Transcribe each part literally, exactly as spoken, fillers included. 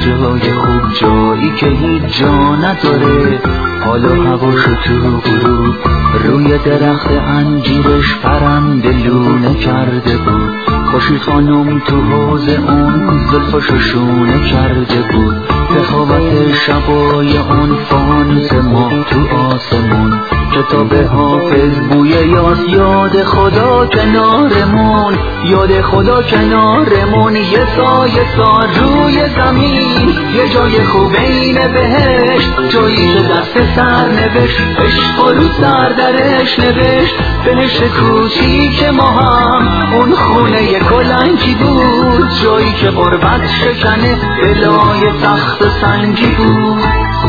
جای خوب، جایی که هیچ جا نداره. حالا هواش تو غروب روی درخت انجیرش پرنده لونه کرده بود. خوشی خانم تو حوض اون زلفشو شونه کرده بود. رخابت شبای اون فانوس ماه تو آسمون. کتاب حافظ بوی یاس، یاد خدا کنارمون، یاد خدا کنارمون. یه سایه سار روی زمین، یه جای خوب این بهشت، جایی که دست سر نوشت، عشق و رو سر درش نوشت. بهشت کوچیک ما هم اون خونه کلنگی بود، جایی که غربت شکنه دلای سخت و سنگی بود.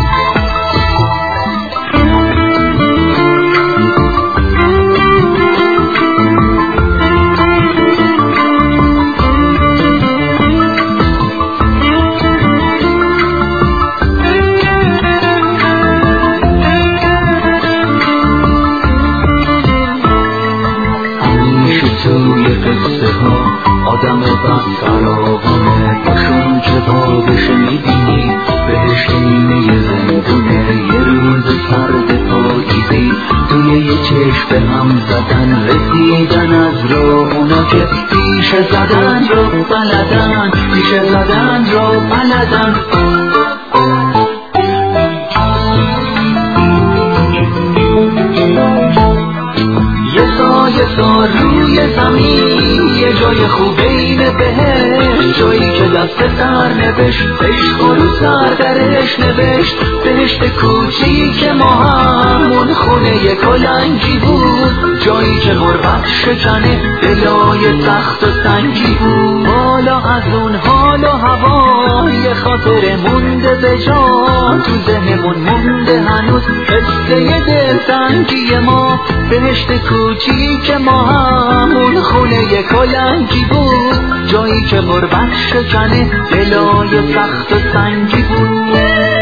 توی قصه ها آدم بد فراغانه، باشون کتابش میبینی بهش نیمه زندونه. یه روز سرد پاییزی توی یه چشم به هم زدن، رسیدن از راه اونا که پیش زدن رو بلدن، پیش زدن رو بلدن. یه سار روی زمین، یه جای خوب این بهشت، جایی که دست سر نوشت، عشق و رو سر درش نوشت. بهشت کوچیک ما همون خونه کلنگی بود، جایی که غربت شکنه دلای سخت و سنگی بود. حالا از اون حال و هوا یه خاطر مونده به جا، تو ذهنمون مونده هنوز قصه دلتنگی ما. بهشت کوچیک ما همون خونه کلنگی بود، جایی که غربت شکنه دلای سخت و سنگی بود.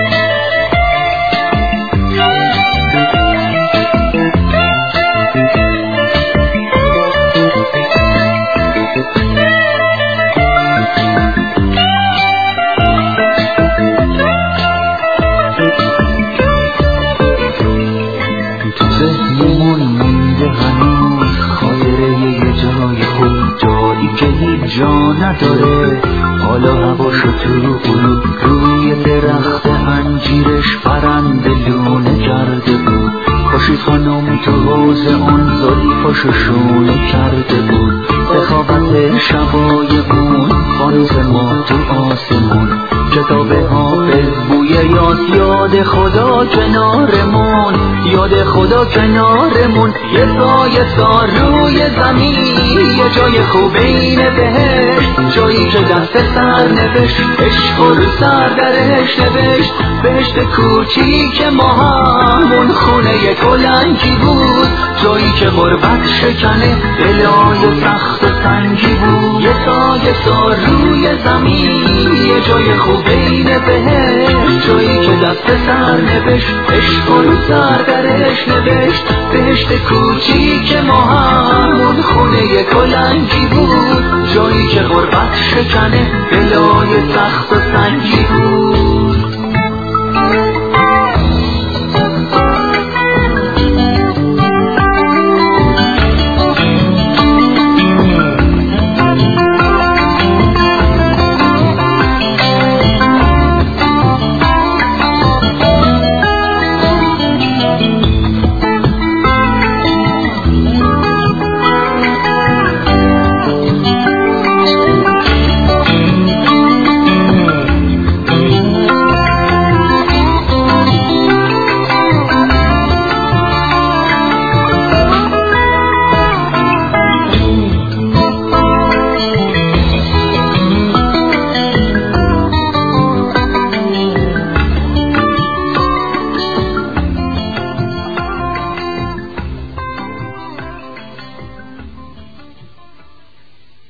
تو ذهنمون مونده هنوز خاطره یه جای خوب، جایی که هیچ جا نداره. حالا هواش تو غروب روی درخت انجیرش پرنده لونه کرده بود. خوشی خانم تو حوض اون زلفشو شونه کرده بود. رخابت شبای اون فانوس ما تو آسمون. کتاب حافظ بوی یاس، یاد خدا کنارمون، یاد خدا کنارمون. یه سایه سار روی زمین، یه جای خوب این بهشت، جایی که دست سر نوشت، عشق و رو سر درش نوشت. بهشت کوچیک ما همون خونه کلنگی بود، جایی که غربت شکنه دلای سخت و سنگی بود. یه سایه سار روی زمین، یه جای خوب این بهشت، جایی که دست سر نوشت، عشق و رو سر درش نوشت. بهشت کوچیک ما همون خونه کلنگی بود، جایی که غربت شکنه دلای سخت و سنگی بود.